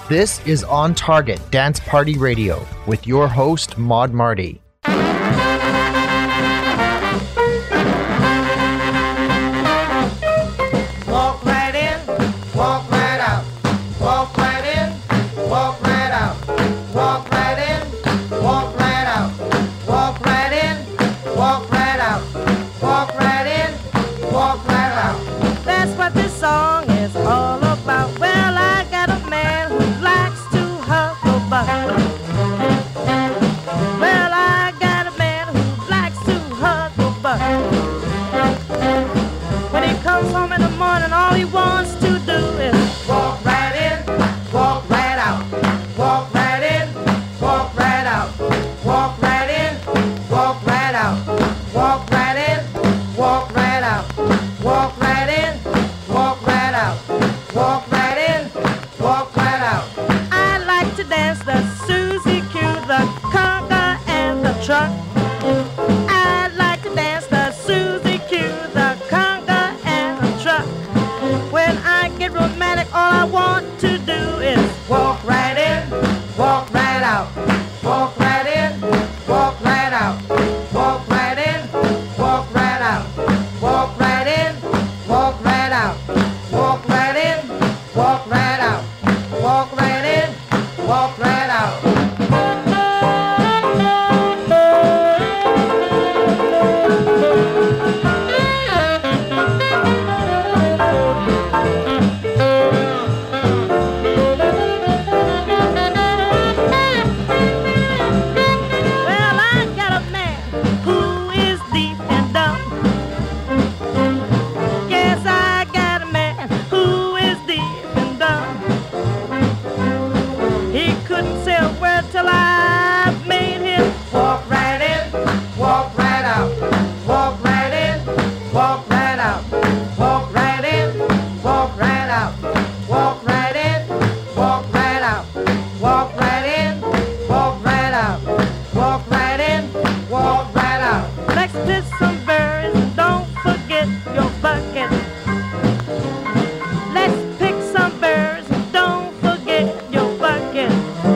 This is On Target Dance Party Radio with your host, Maud Marty. Walk right in, walk right out. Walk right in, walk right out. Walk right in, walk right out. Walk right in, walk right out. Walk right in, walk right out. That's what this song is all about. Well, I got a man who likes to hustle buck. Well, I got a man who likes to hustle buck. When he comes home in the morning, all he wants to do is walk right in, walk right out. Walk right in, walk right out. Walk right in, walk right out. Walk right in, walk right out. Walk right in, walk right out. Walk right in, walk right out. I like to dance the Susie Q, the conga, and the truck. I like to dance the Susie Q, the conga, and the truck. When I get romantic, all I want to do is walk right in, walk right out. Walk right in, walk right out. Walk right in, walk right out. Walk right in, walk right out. Walk right in, walk right out. Walk right in, walk right out. Well, I got a man who is deep and dumb. Yes, I got a man who is deep and dumb. He couldn't say a word till I made him walk right in, walk right out. Walk right in, walk right out. Walk right in, walk right out. Walk right in, walk right out. Walk right in, walk right out. Walk right in, walk right out. Let's pick some berries and don't forget your bucket. Let's pick some berries and don't forget your bucket.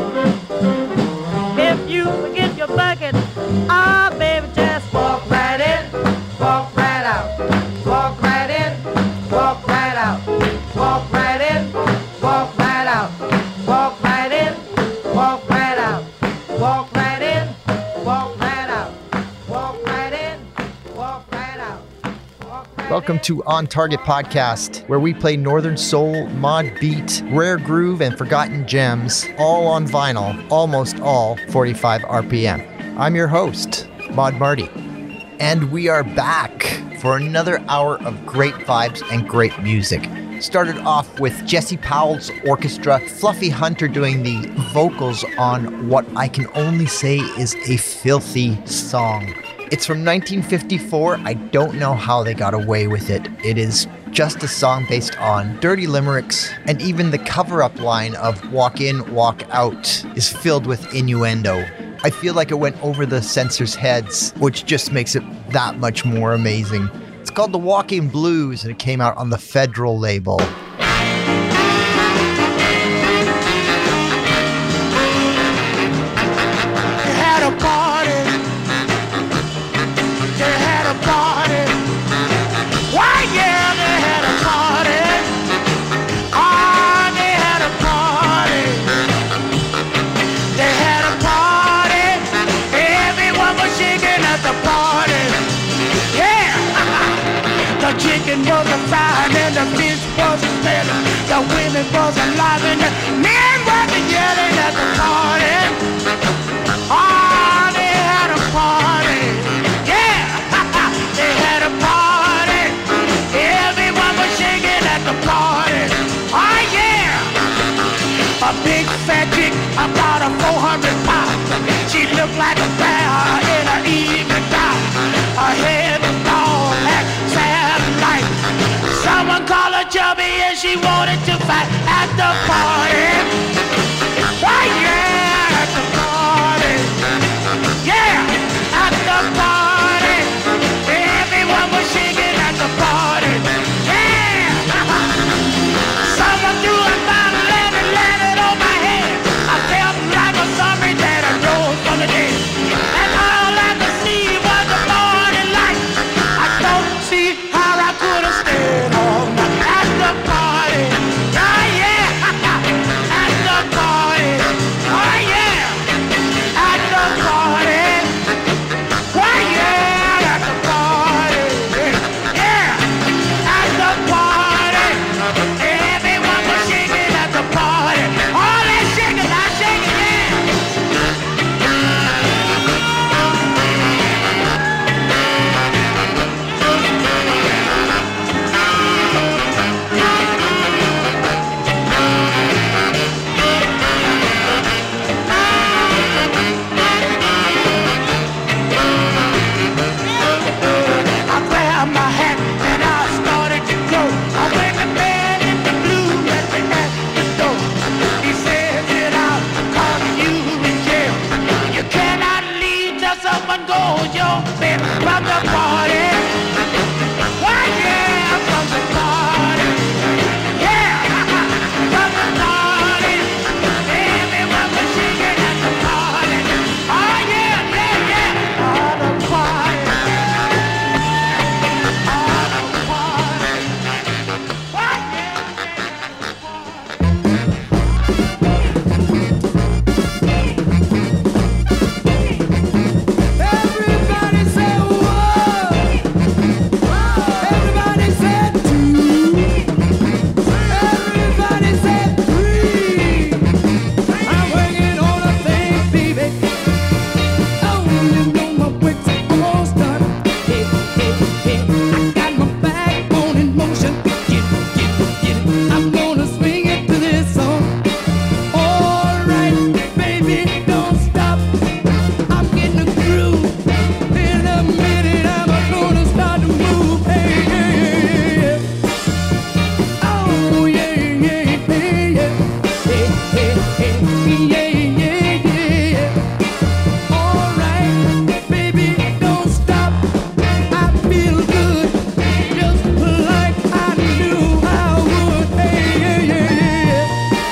If you forget your bucket, ah, baby, just walk right in, walk right out. Walk right in, walk right out. Walk right in, walk right out. Walk right in, walk right out. Walk right in, walk right out. Walk right in, walk right out. Walk right Welcome to On Target Podcast, where we play Northern Soul, mod beat, rare groove, and forgotten gems, all on vinyl, almost all 45 RPM. I'm your host, Maud Marty, and we are back for another hour of great vibes and great music. Started off with Jesse Powell's orchestra, Fluffy Hunter doing the vocals on what I can only say is a filthy song. It's from 1954. I don't know how they got away with it. It is just a song based on dirty limericks, and even the cover-up line of walk in, walk out is filled with innuendo. I feel like it went over the censors' heads, which just makes it that much more amazing. It's called The Walking Blues, and it came out on the Federal label. Chicken was a fried and the fish was a spilling. The women was alive and the men were yelling at the party. Oh, they had a party. Yeah, they had a party. Everyone was shaking at the party. Oh, yeah. A big fat chick, about a 400 pounds. She looked like a bear in her evening gown. Her head was long like satellite. Someone called her chubby and she wanted to fight at the party. Oh yeah, at the party. Yeah, at the party. Everyone was shaking at the party. Yeah. Someone threw a bottle and it landed on my head. goes your baby from the party. Why, yeah, from the party. Yeah, from the party. Everyone was shaking at the party. Oh, yeah, yeah, yeah. All the party. All the party. Why, yeah, Everybody say whoa. Everybody say two. Everybody say three. I'm working on a thing, baby. Oh, you know my work's almost done. Hey, hey, hey. I got my backbone in motion. Get it. I'm gonna swing it to this song. All right, baby, don't stop. I'm getting a groove. In a minute, I'm gonna start to move. Hey, yeah, yeah, yeah. Oh, yeah, yeah, yeah, yeah. Hey, hey, hey, yeah, yeah, yeah, yeah. All right, baby, don't stop. I feel good, just like I knew I would. Hey, yeah, yeah, yeah, yeah.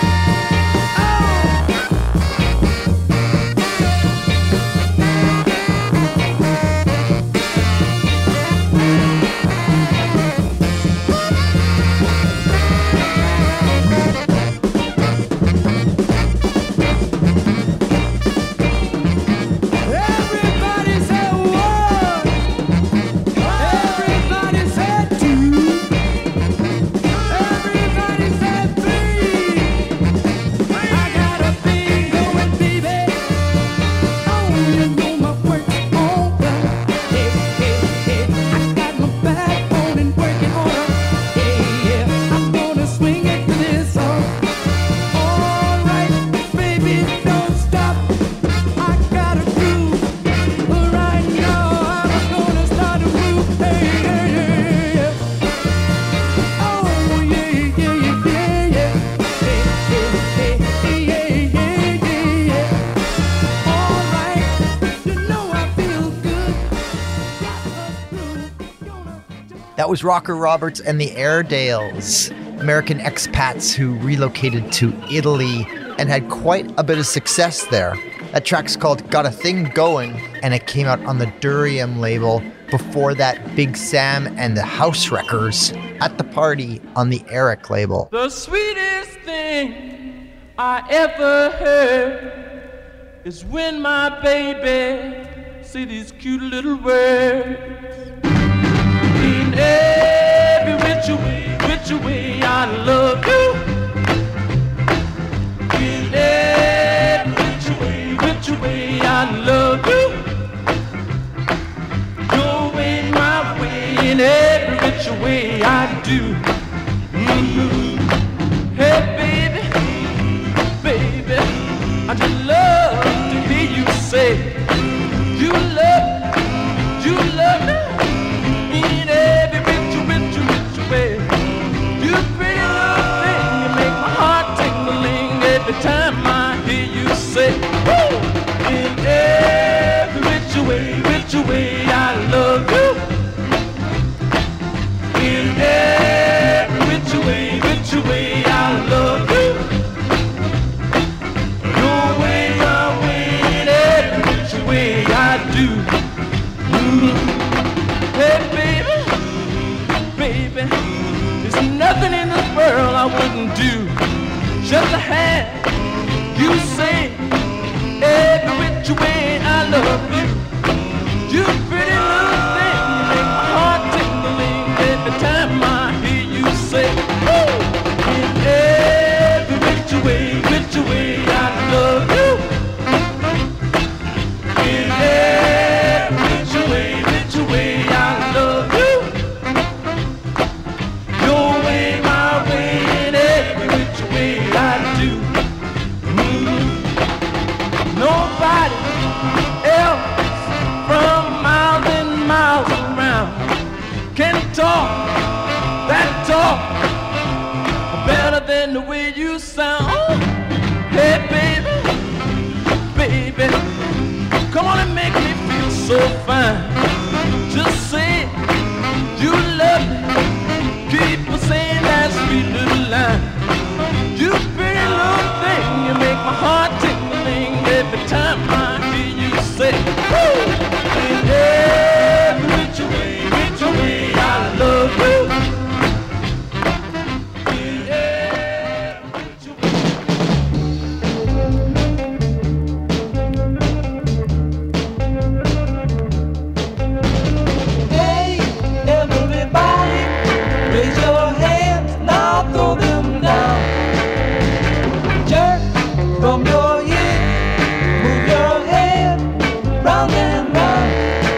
Everybody say one. Everybody say two. Everybody say three. I got a thing going, baby. Oh, you know my work's all done. Hey, hey, hey. I got my backbone and working order. Hey, yeah. I'm gonna swing it to this song. All right, baby, don't stop. I got a groove. Right now, I'm gonna start to move. Hey, yeah, yeah, yeah. Oh, yeah, yeah, yeah, yeah. Hey, hey, hey, yeah, yeah, yeah, yeah. All right, you know I feel good. Got a groove. That was Rocker Roberts and the Airedales, American expats who relocated to Italy and had quite a bit of success there. That track's called Got a Thing Going, and it came out on the Durium label. Before that, Big Sam and the House Wreckers at the Party on the Eric label. The sweetest thing I ever heard is when my baby say these cute little words. In every which way I love you. In every which way I love you. Going my way in every which way I do. Hey baby, I just love to hear you say you love me in every which way. You pretty little thing, you make my heart tingling every time I hear you say woo! In every which way I love you. In every which way I love you. Your way, my way, in every which way I do. Hey baby, there's nothing in this world I wouldn't do just to have you say every which way I love you. You pretty little thing, you make my heart tingling every time I hear you say, woo! In every which way I love you. In every which way I love you. Your way, my way, in every which way I do. Nobody else from miles and miles around can talk that talk better than the way you sound. Hey baby, come on and make me feel so so fine. Just say you love me. Keep on saying that sweet little line. You pretty little thing, you make my heart tingling every time I hear you say, woo! In every which way, I love you. In every which way. Hey, everybody, raise your hands, now throw them down. Jerk from your ear, move your head round and round.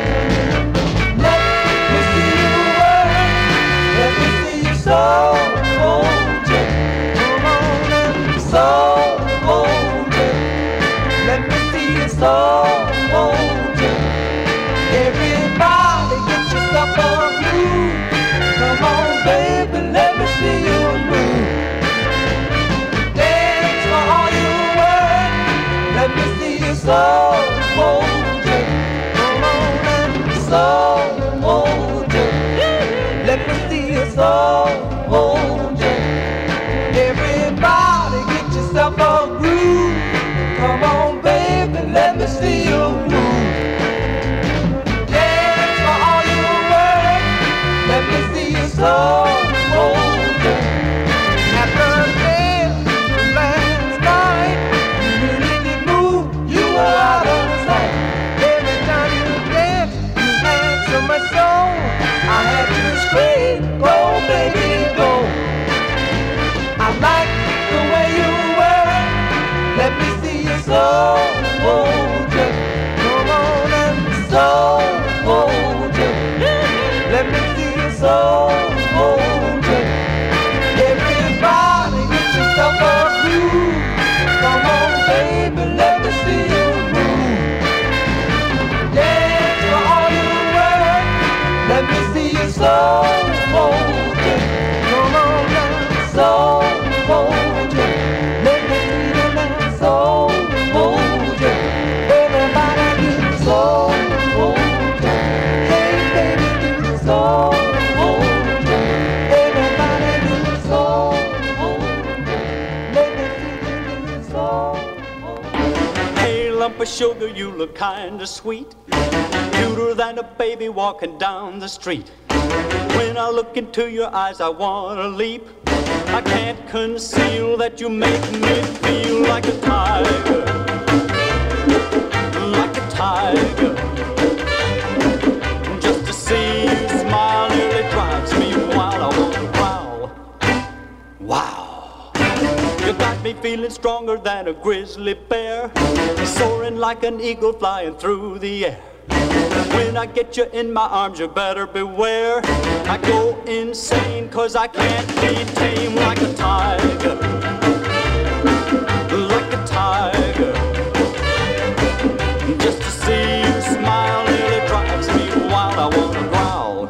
Let me see you work, let me see you soul, hold you. Come on and soul, hold you. Let me see you soul, hold you. Everybody get yourself a groove. Come on, baby, let me see you move. Dance for all you work. Let me see you soul, hold you. Come on and soul, hold you. Let me see you soul, hold you. Everybody get yourself a groove. Come on, baby, let me see you move. Dance for all you work. Let me see you soul, hold you. After dance last night, you really did move, you were out of sight. Every time you danced, you had so much soul. I had to scream, go baby, go. I like the way you work. Let me see your soul, hold you. Come on and soul, hold you. Let me see your soul, hold you. Everybody get yourself a groove. Come on, baby, let me see you move. Dance for all you work. Let me see your soul, hold you. Come on now, soul, hold you. Let me see you now, soul, hold you. Everybody do the soul, hold you. Hey, baby, do the soul, hold you. Everybody do the soul, hold you. Let me see you do the soul, hold you. Hey, lump of sugar, you look kinda sweet. Cuter than a baby walking down the street. When I look into your eyes, I wanna leap. I can't conceal that you make me feel like a tiger. Like a tiger. Just to see you smile nearly drives me wild. I wanna growl. Wow. You got me feeling stronger than a grizzly bear, soaring like an eagle flying through the air. When I get you in my arms, you better beware. I go insane 'cause I can't be tame like a tiger. Like a tiger. Just to see you smile nearly drives me wild. I wanna growl.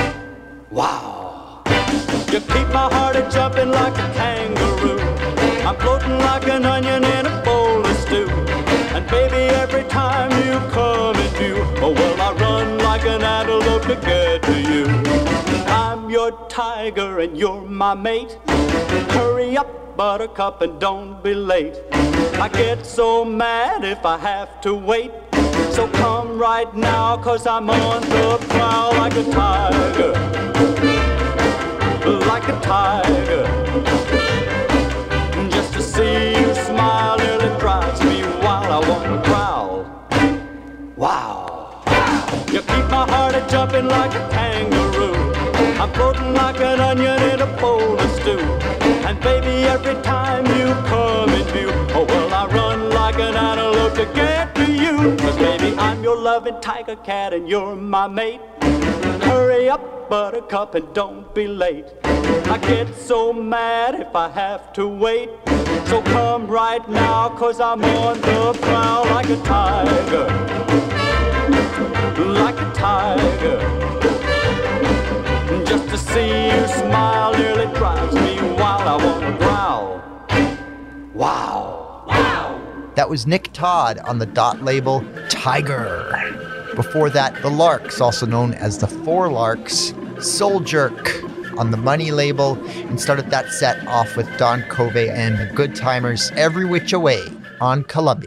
Wow. You keep my heart a jumping like a kangaroo. I'm floating like an onion in a bowl of stew. And baby, every time you come in view, oh well, I run like an antelope to get to you. I'm your tiger and you're my mate. Hurry up, buttercup, and don't be late. I get so mad if I have to wait. So come right now, 'cause I'm on the prowl like a tiger. Like a tiger. Just to see you smile nearly drives me wild. I wanna growl. Wow. You keep my heart a jumping like a kangaroo. I'm floating like an onion in a bowl of stew. And baby, every time you come in view, oh well, I run like an antelope to get to you. 'Cause baby, I'm your loving tiger cat and you're my mate. Hurry up, buttercup, and don't be late. I get so mad if I have to wait. So come right now, 'cause I'm on the prowl like a tiger. Like a tiger. Just to see you smile nearly drives me wild. I wanna growl. Wow. Wow. That was Nick Todd on the Dot label Tiger. Before that, the Larks, also known as the Four Larks, Soul Jerk on the Money label, and started that set off with Don Covey and the Good Timers, Every Which Away on Columbia.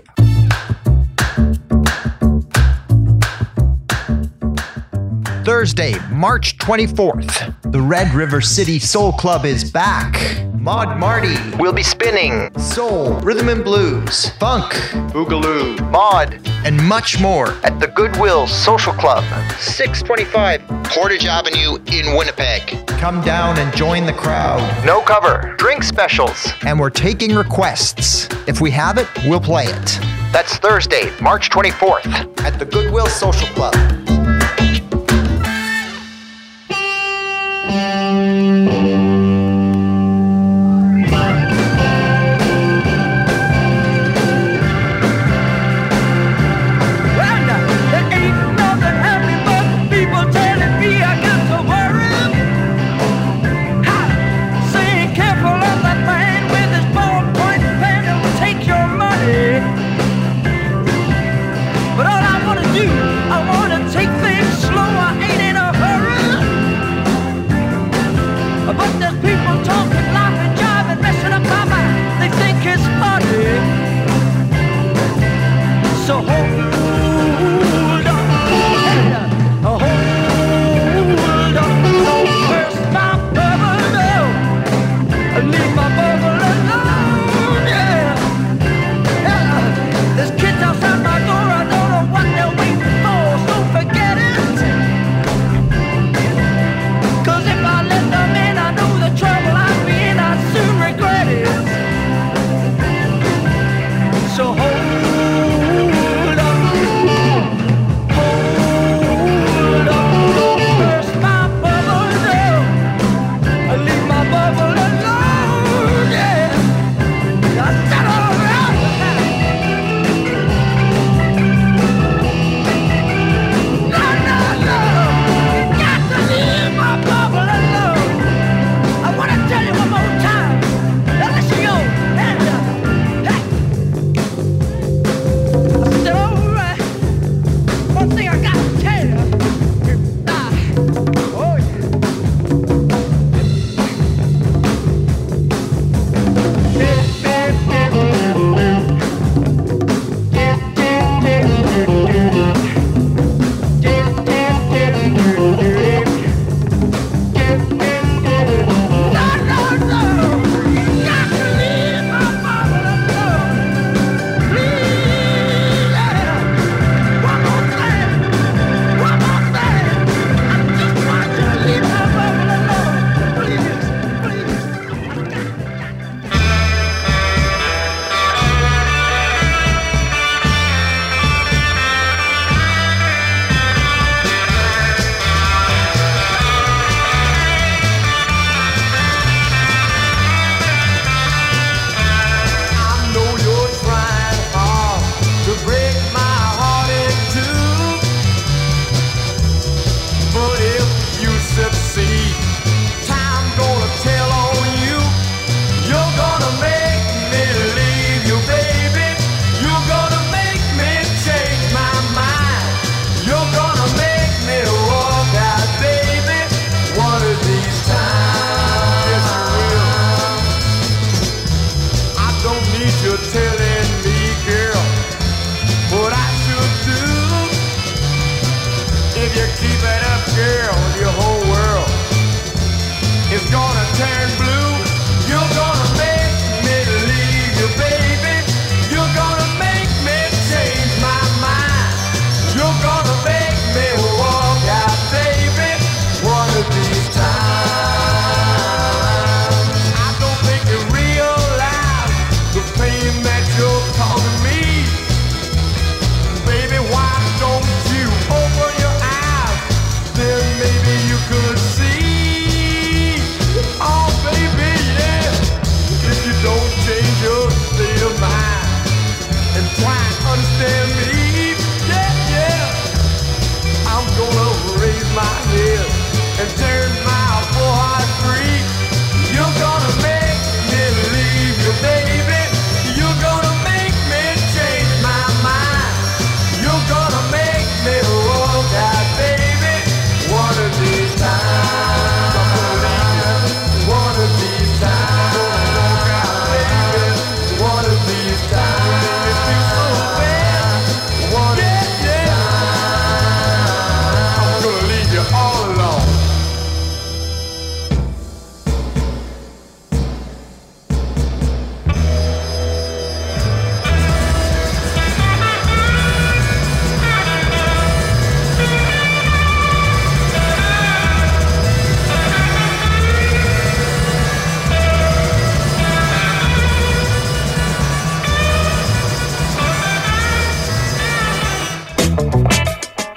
Thursday, March 24th, the Red River City Soul Club is back. Maud Marty will be spinning soul, rhythm and blues, funk, boogaloo, mod, and much more at the Goodwill Social Club, 625 Portage Avenue in Winnipeg. Come down and join the crowd. No cover, drink specials, and we're taking requests. If we have it, we'll play it. That's Thursday, March 24th at the Goodwill Social Club. I wanna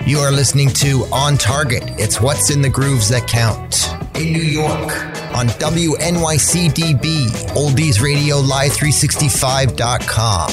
You are listening to On Target. It's what's in the grooves that count. In New York, on WNYCDB, Oldies Radio Live 365.com.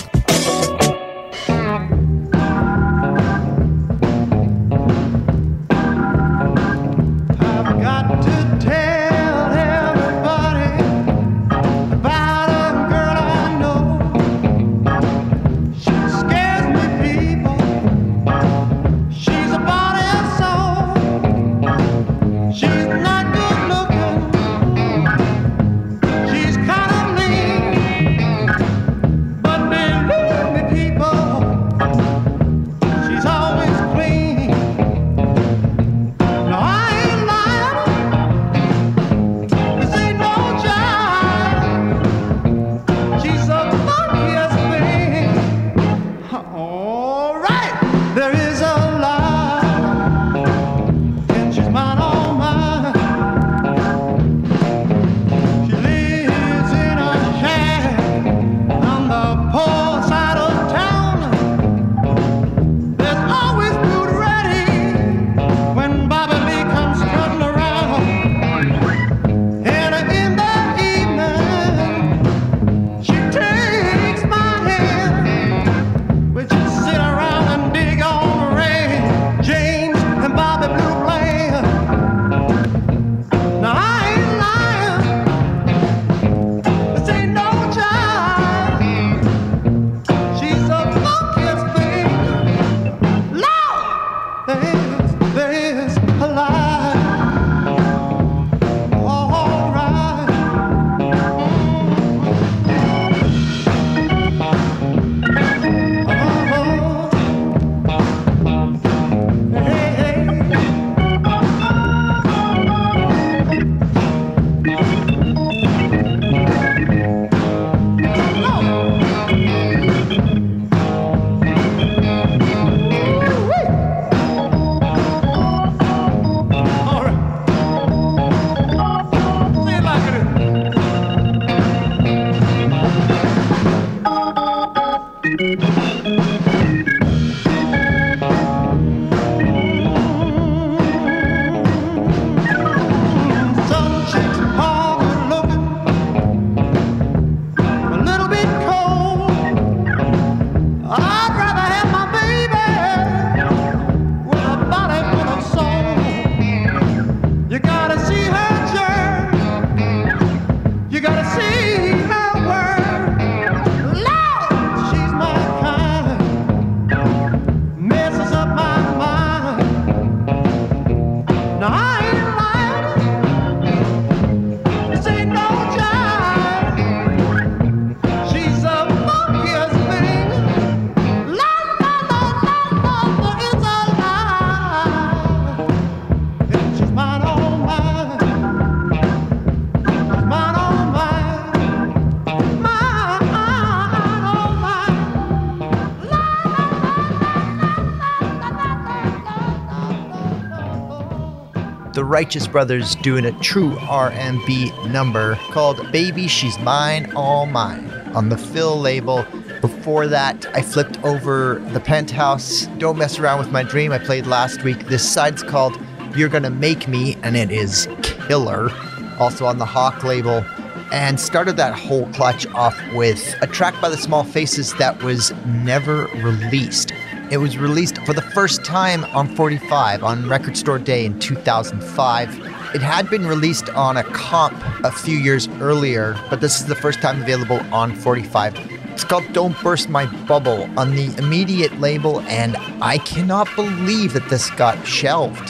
The Righteous Brothers doing a true R&B number called Baby She's Mine, All Mine on the Phil label. Before that, I flipped over the Penthouse Don't Mess Around With My Dream I played last week. This side's called You're Gonna Make Me, and it is killer. Also on the Hawk label. And started that whole clutch off with a track by the Small Faces that was never released. It was released for the first time on 45 on Record Store Day in 2005. It had been released on a comp a few years earlier, but this is the first time available on 45. It's called Don't Burst My Bubble on the Immediate label, and I cannot believe that this got shelved.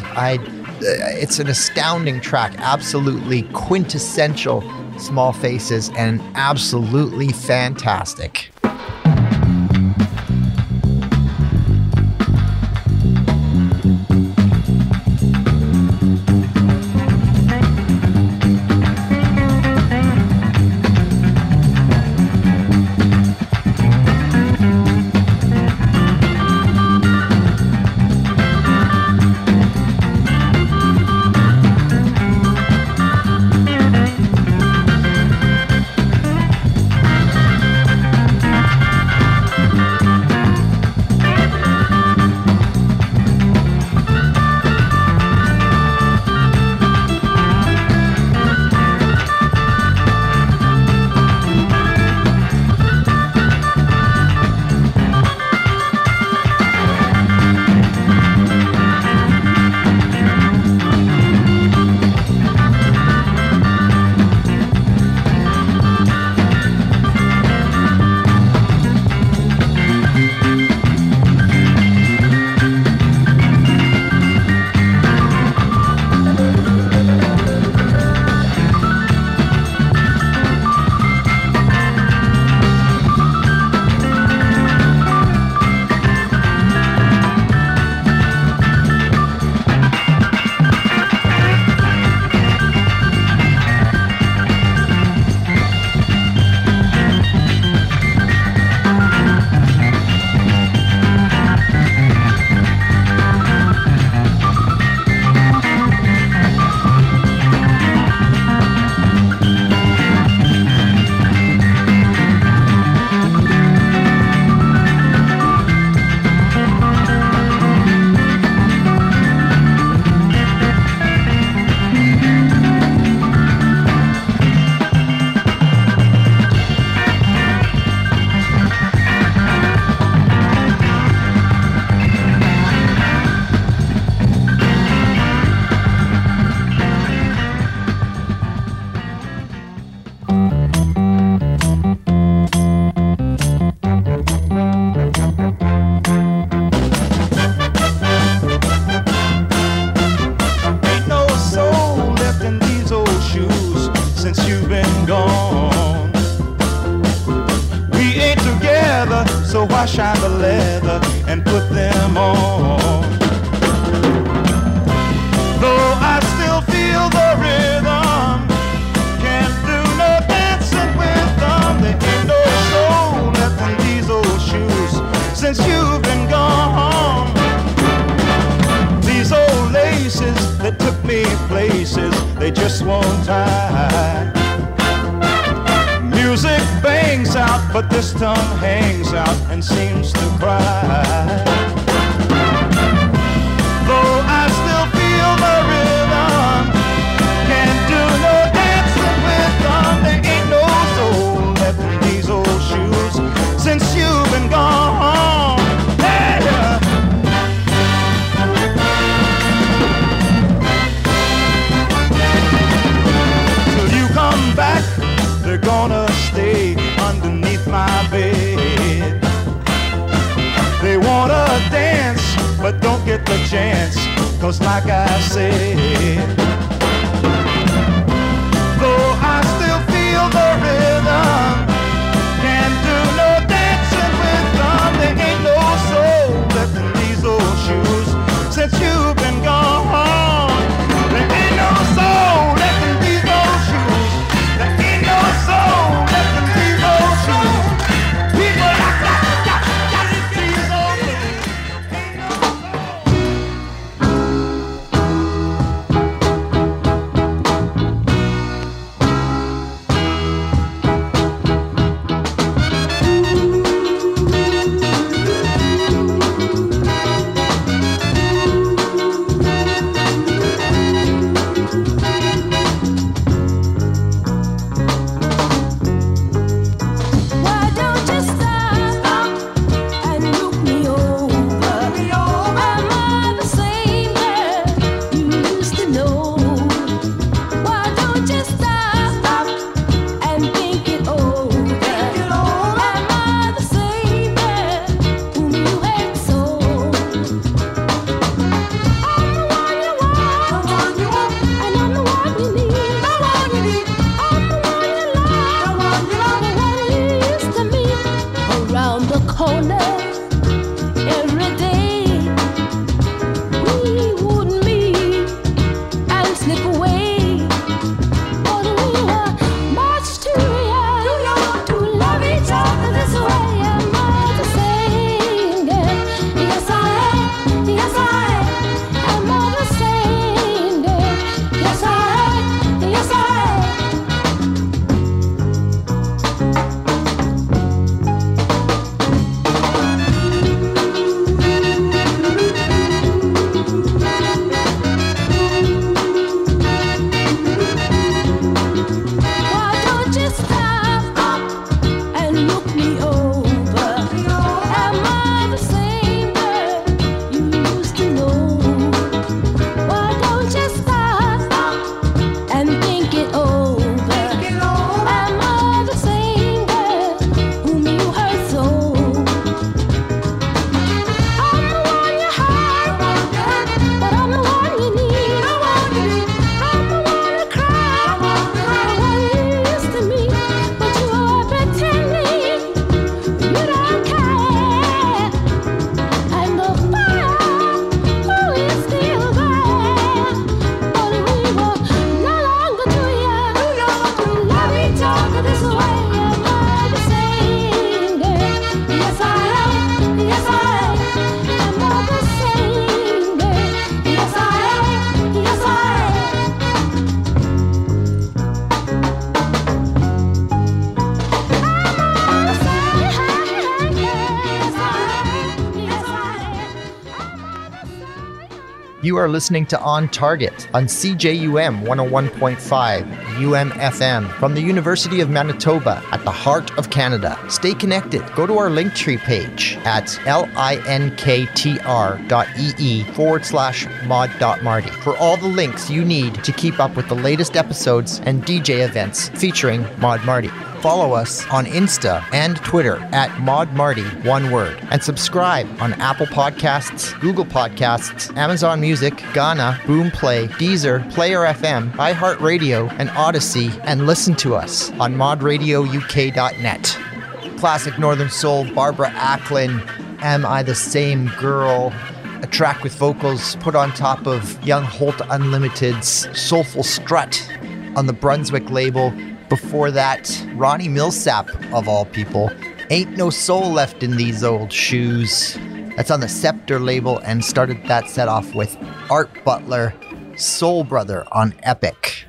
It's an astounding track, absolutely quintessential Small Faces, and absolutely fantastic. they just won't tie. Music bangs out, but this tongue hangs out and seems to cry. Though I still feel the rhythm, can't do no dancing with them. There ain't no soul left in these old shoes since you've been gone. Hey, till you come back, they're gonna stay underneath my bed. They wanna dance, but don't get the chance, 'cause like I said, though I still feel the rhythm, can't do no dancing with them. There ain't no soul left in these old shoes since you've been gone. There ain't no soul left in these old shoes. There ain't no soul left in these old shoes. People got these old blues. Ain't no soul. Why don't you stop and look me over? Am I the same girl you used to know? Why don't you stop and think it over? Am I the same girl whom you hate so? I'm the one you want, and I'm the one you need. I'm the one you love, the one you used to meet around the corner every day. We would meet and slip away, but we were much too young to love each other this way. Am I the same girl? Yes, I am. Yes, I am. Am I the same girl? Yes, I am. Yes, I am. Why don't you stop and look me over? Am I the same girl you used to know? Why don't you stop and think it over? Am I the same girl whom you hurt so? I'm the one you hurt, but I'm the one you need. I'm the one to cry, the one you used to meet, but you are pretending you don't care. And the fire, is still there, but we were no longer too young to love each other this way. Am I the same girl? Yes, I am. Yes, I am. Am I the same girl? Yes, I am. Yes, I am. You are listening to On Target on CJUM 101.5 UMFM from the University of Manitoba at the heart of Canada. Stay connected. Go to our Linktree page at linktr.ee/mod.marty for all the links you need to keep up with the latest episodes and DJ events featuring Mod Marty. Follow us on Insta and Twitter at Mod Marty, one word, and subscribe on Apple Podcasts, Google Podcasts, Amazon Music, Ghana, Boomplay, Deezer, Player FM, iHeartRadio, and Odyssey, and listen to us on modradiouk.net. Classic Northern Soul, Barbara Acklin, Am I the Same Girl? A track with vocals put on top of Young Holt Unlimited's Soulful Strut on the Brunswick label. Before that, Ronnie Millsap, of all people, Ain't No Soul Left in These Old Shoes. That's on the Scepter label, and started that set off with Art Butler, Soul Brother on Epic.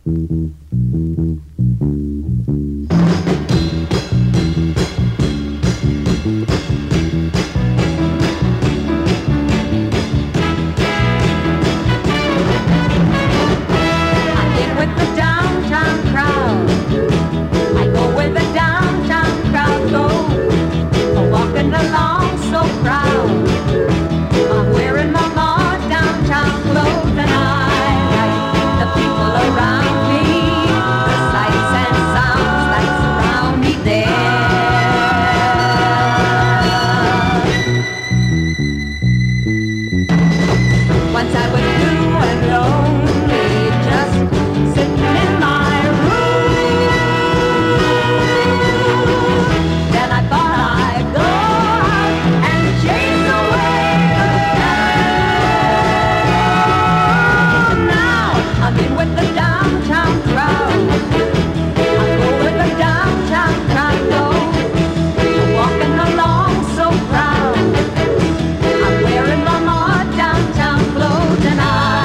I'm wearing my downtown clothes and I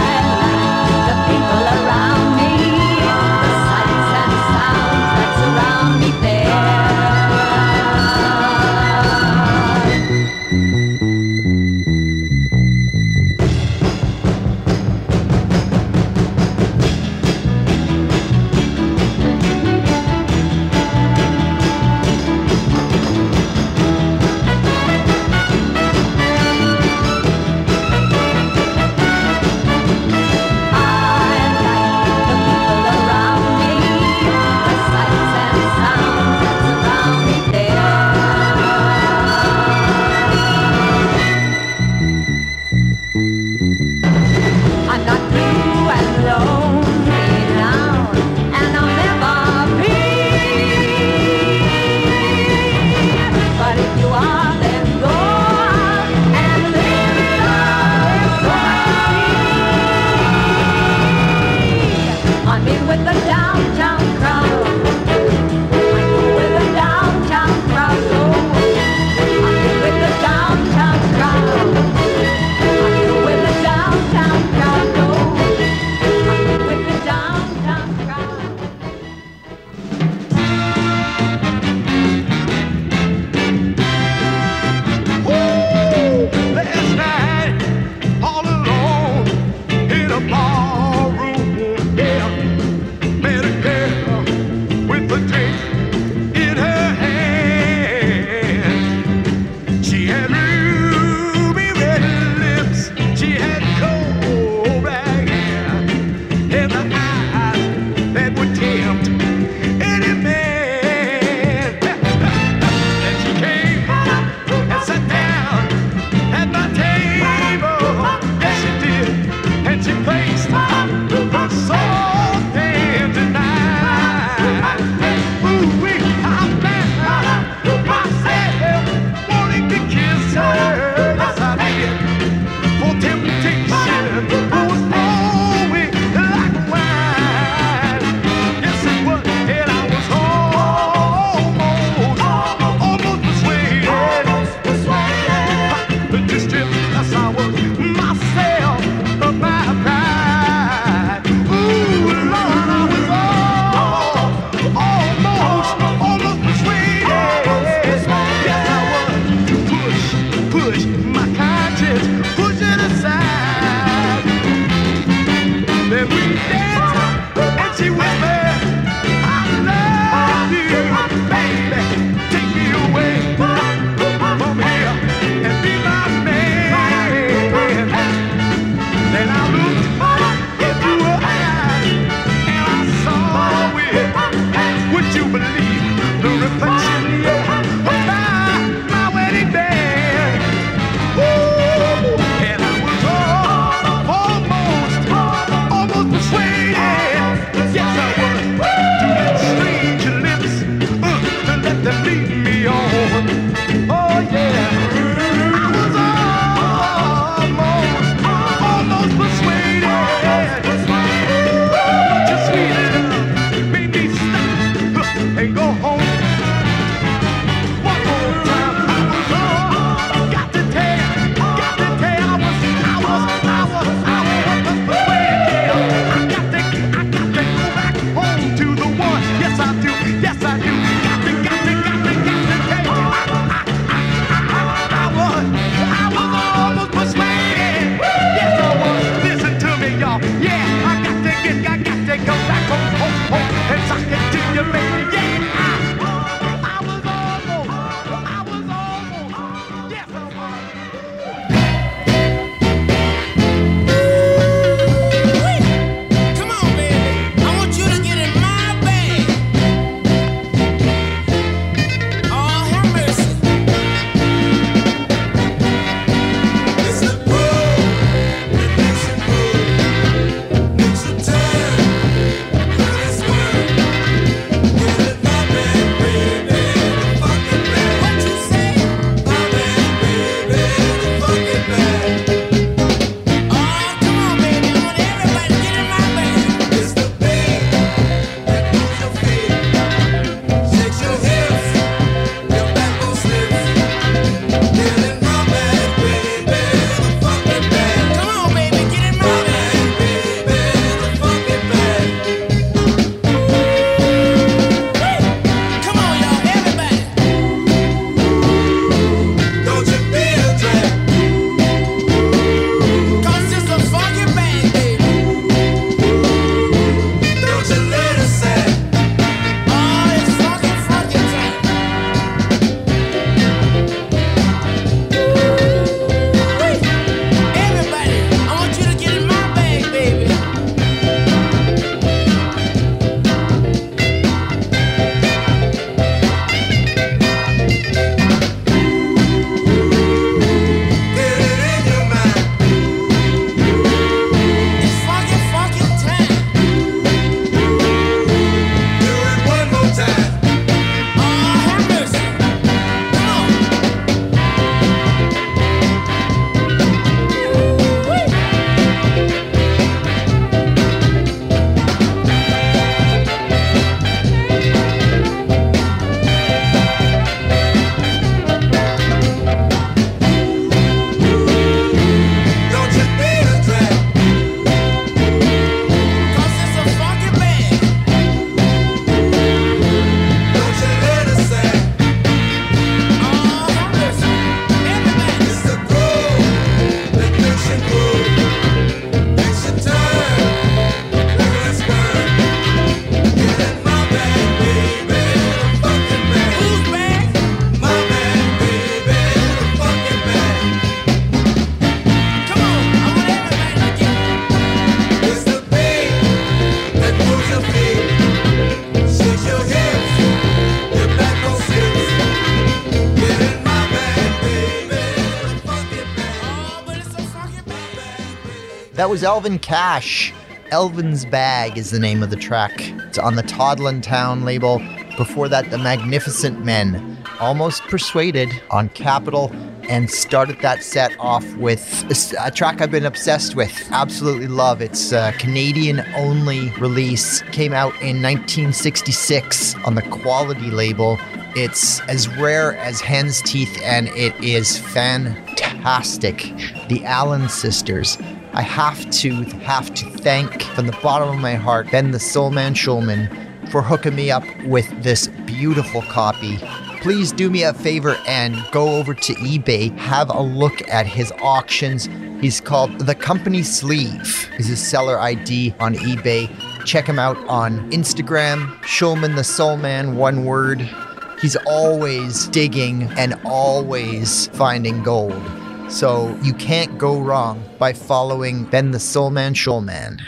That was Elvin Cash. Elvin's Bag is the name of the track. It's on the Toddlin Town label. Before that, The Magnificent Men. Almost Persuaded on Capitol, and started that set off with a track I've been obsessed with. Absolutely love. It's a Canadian-only release. Came out in 1966 on the Quality label. It's as rare as hen's teeth, and it is fantastic. The Allen Sisters. I have to thank from the bottom of my heart Ben the Soulman Schulman for hooking me up with this beautiful copy. Please do me a favor and go over to eBay, have a look at his auctions. He's called The Company Sleeve, is his seller ID on eBay. Check him out on Instagram, Schulman the Soulman, one word. He's always digging and always finding gold. So you can't go wrong by following Ben the Soulman Schulman.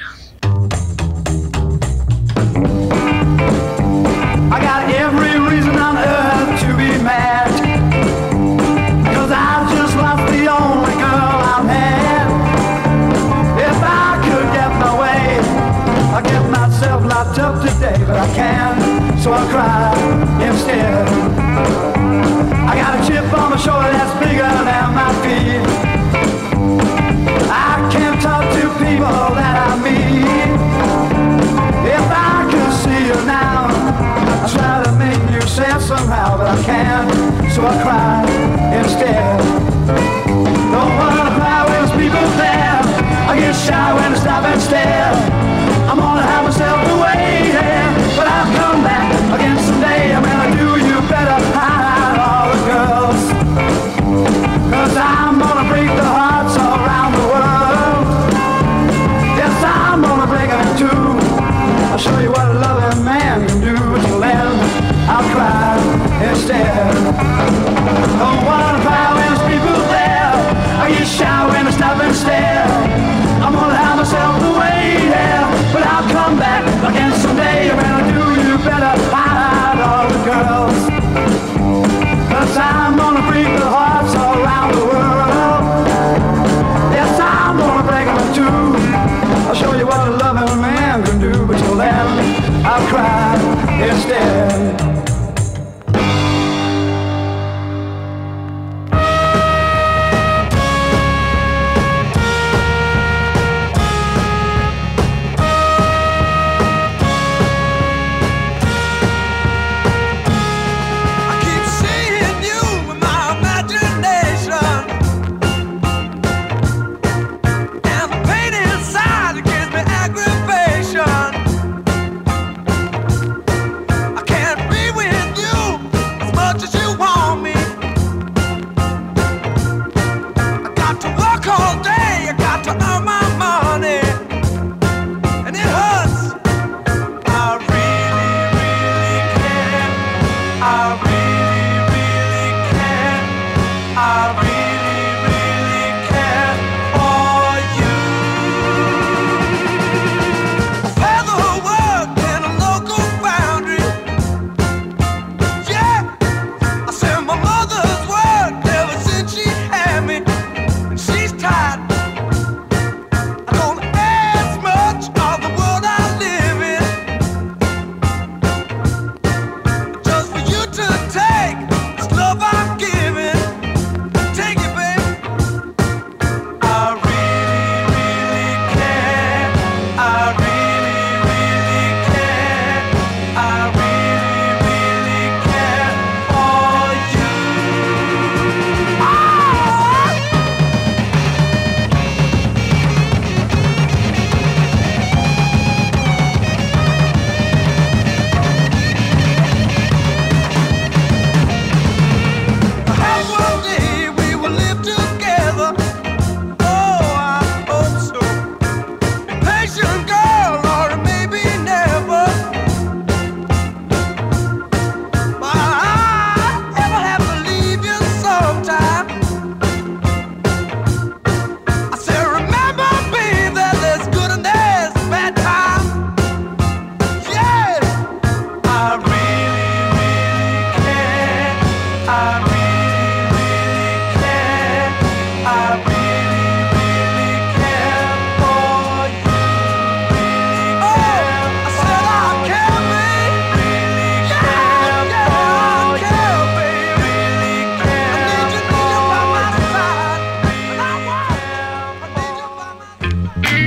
I got every reason on earth to be mad, 'cause I just lost the only girl I've had. If I could get my way, I'd get myself locked up today, but I can't, so I cry instead. I got a chip on my shoulder that's bigger than my feet. I can't talk to people that I meet. If I could see you now, I'd try to make you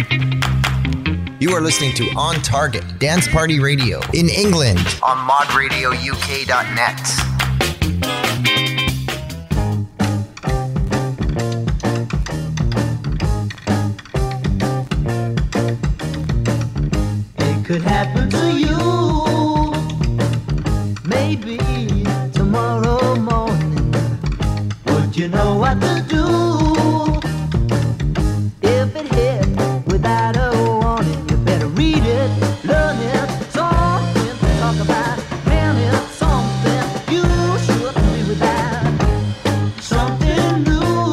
You are listening to On Target Dance Party Radio in England on modradiouk.net. It could happen to you, maybe tomorrow morning. Would you know what to do if it hit without a warning? You better read it, learn it, something to talk about. Man, it's something you should be without. Something new.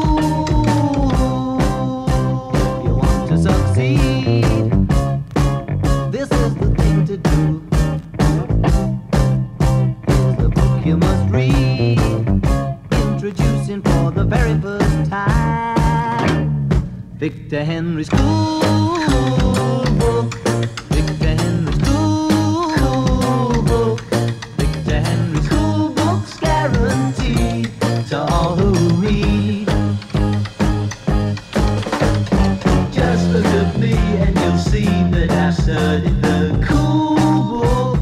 You want to succeed. This is the thing to do. Here's the book you must read, introducing for the very first time Victor Henry School Book. Victor Henry School Book. Victor Henry School Book's guaranteed to all who read. Just look at me and you'll see that I studied the cool book.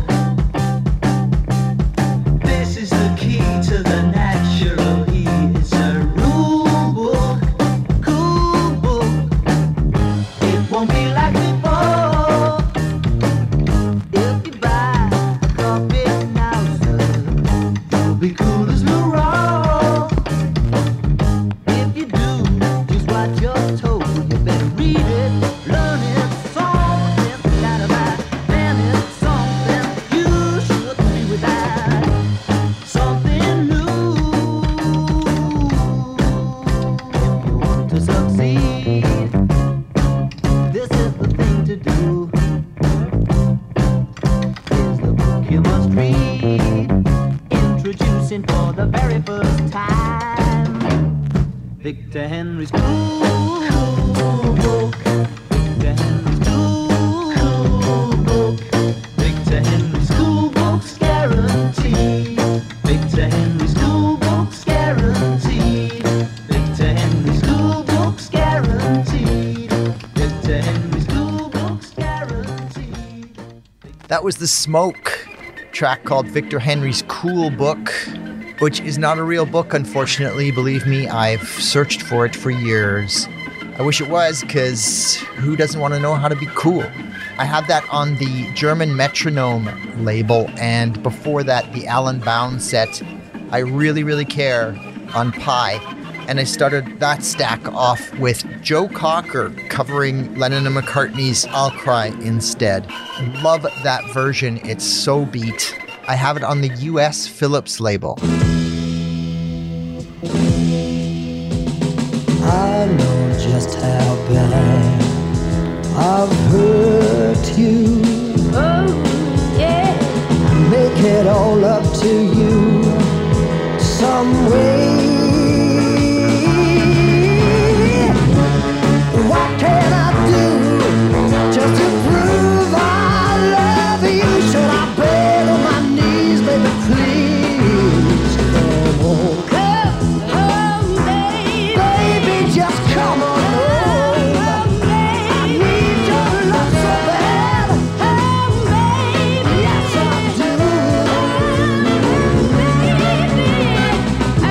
This is the key to the natural heat. It's a rule book, cool book. It won't be like before. If you buy a copy now, sir, you'll be cool as Leroy. If you do just what you're told, you better read it, learn it, something forgot about. Man, it's something you should be without. Something new. If you want to succeed, this is the thing to do. Here's the book you must read, introducing for the very first time Victor Henry School Book. Victor Henry School Book. Victor Henry School Book's guaranteed. Victor Henry School Book's guaranteed. Victor Henry School Book's guaranteed. Victor Henry School Book's guaranteed. That was The Smoke, track called Victor Henry's Cool Book, which is not a real book, unfortunately. Believe me, I've searched for it for years. I wish it was, because who doesn't want to know how to be cool? I have that on the German Metronome label, and before that, the Alan Bound set, I Really, Really Care, on Pi. And I started that stack off with Joe Cocker covering Lennon and McCartney's I'll Cry Instead. Love that version, it's so beat. I have it on the US Philips label. I know just how bad I've hurt you. Oh, yeah. Make it all up to you some way. What can I do just to prove I love you? Should I beg on my knees, baby, please come home? Come home, baby. Baby, just come on home. I need your love so bad. Home, baby. Yes, I do. Baby, I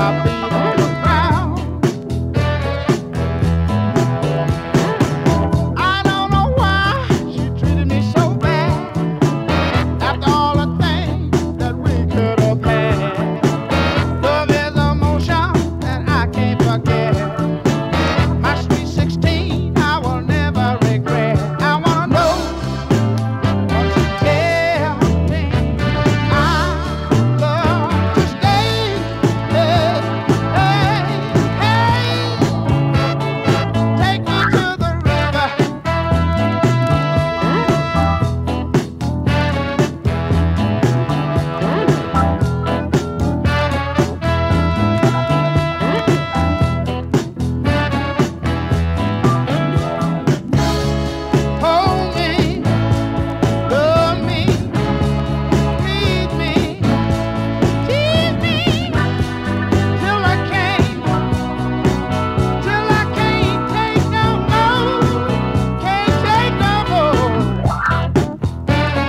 my feet on the ground. I don't know why she treated me so bad. After all the things that we could have had, love is a motion that I can't forget. My sweet 16, I will never regret. I wanna know, won't you tell me I love to stay? Hey, hey, hey. Take me to the river. Hold me, love me, feed me, tease me, till I can't take no more, can't take no more.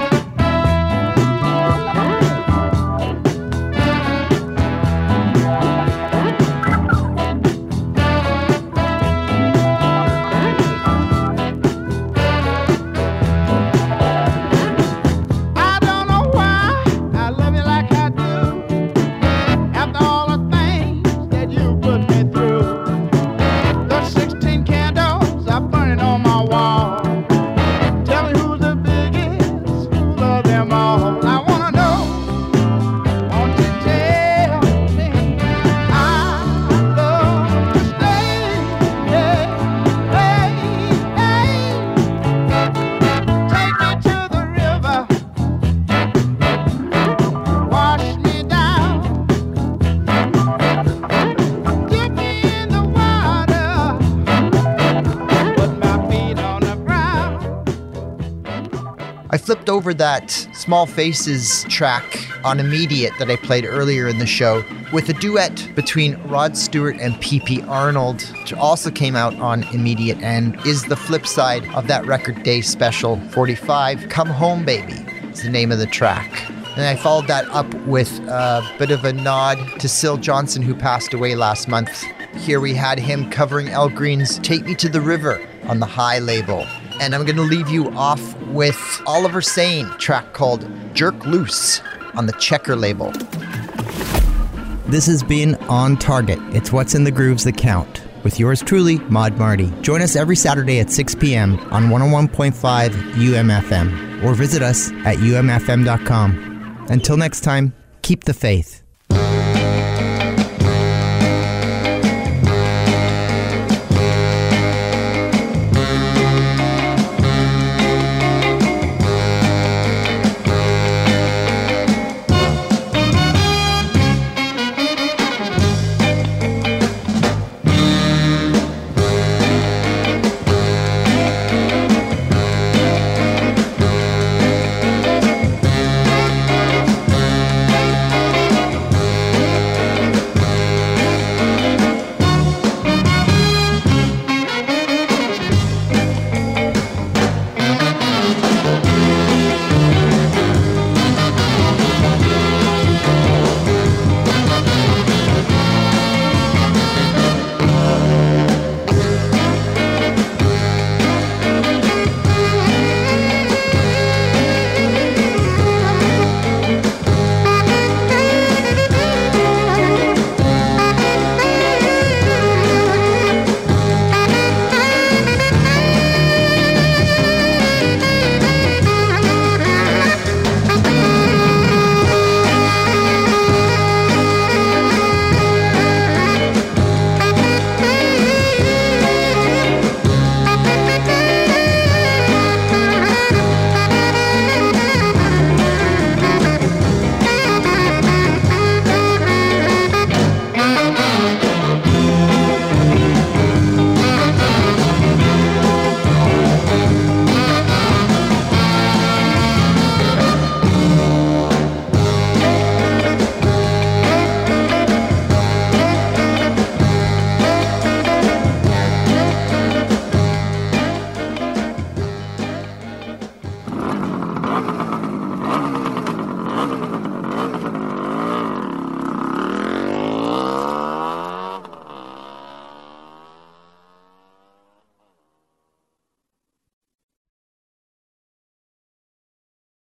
I don't know why I love you like I do. After all the things that you put me through, the 16 candles are burning on my wall. Tell me who's the biggest fool of them all. I wanna know, won't you tell me I love to stay? Hey, hey, hey. Take me to the river, wash me down, dip me in the water, put my feet on the ground. I flipped over that Small Faces track on Immediate that I played earlier in the show with a duet between Rod Stewart and P.P. Arnold, which also came out on Immediate and is the flip side of that Record Day Special 45. Come Home Baby is the name of the track. And I followed that up with a bit of a nod to Syl Johnson, who passed away last month. Here we had him covering Al Green's Take Me to the River on the High label. And I'm going to leave you off with Oliver Sane, track called Jerk Loose on the Checker label. This has been On Target. It's what's in the grooves that count. With yours truly, Maud Marty. Join us every Saturday at 6 p.m. on 101.5 UMFM or visit us at umfm.com. Until next time, keep the faith.